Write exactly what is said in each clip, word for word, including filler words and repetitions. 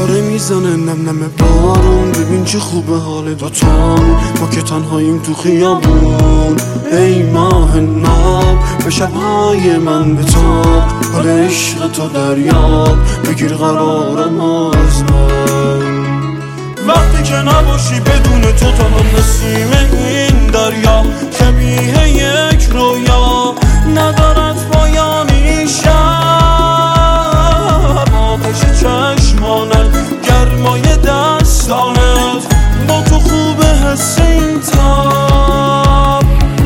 داره میزنه نم نم بارون، ببین چه خوبه حال دوتامون، ما که تنهاییم تو خیابون. ای ماه ناب به شبهای من بتاب، حال عشق تو دریاب بگیر قرارم از من. وقتی که نباشی بدون تو تنها نسیم این دریا، شبیه یک رویا ندارد پایانی. شب آتش چشمانت، گرمای دستانت، با تو خوبه حس این تاب.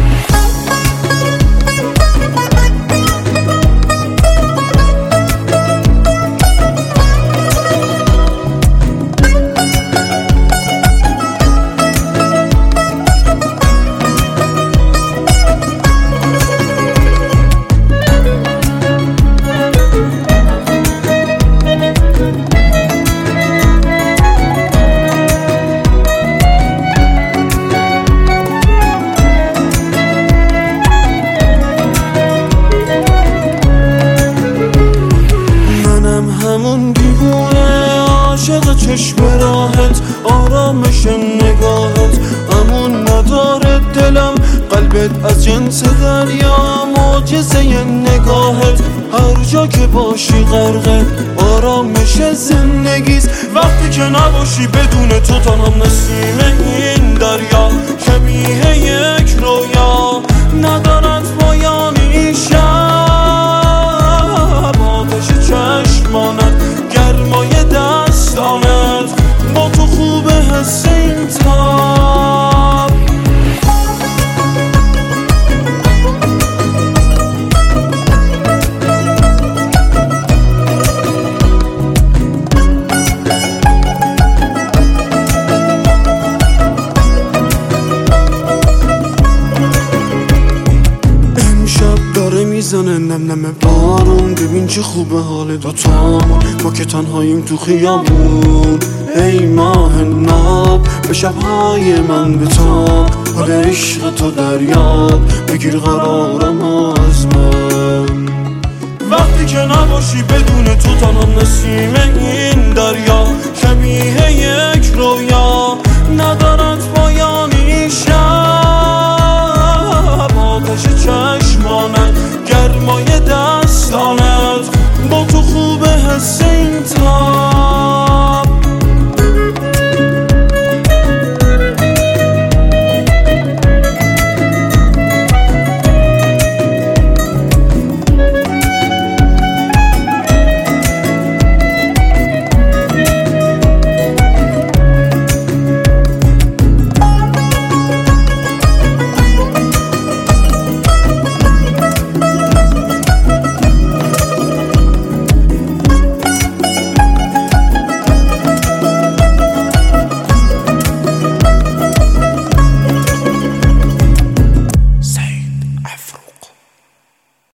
همون دیوونه عاشق چشم راحت، آرامش نگاهت امون نداره دلم، قلبت از جنس دریا معجزه نگاهت، هر جا که باشی غرقه آرامش زندگیست. وقتی که نباشی بدون تو تنها نسیم این دریا، شبیه یک رویا ندارد پایانی. شب آتش چشمانت، گرمای دستانت، با تو خوبه حس این تاب. میزنه نم نم بارون، ببین چه خوبه حال دوتامون، ما که تنهاییم تو خیابون. ای ماه ناب به شبهای من بتاب، حال عشق تو دریاب بگیر قرارم از من. وقتی که نباشی بدون تو تنها نسیم این دریا، شبیه یک رویا ندارد پایانی. شب آتش چشمانت،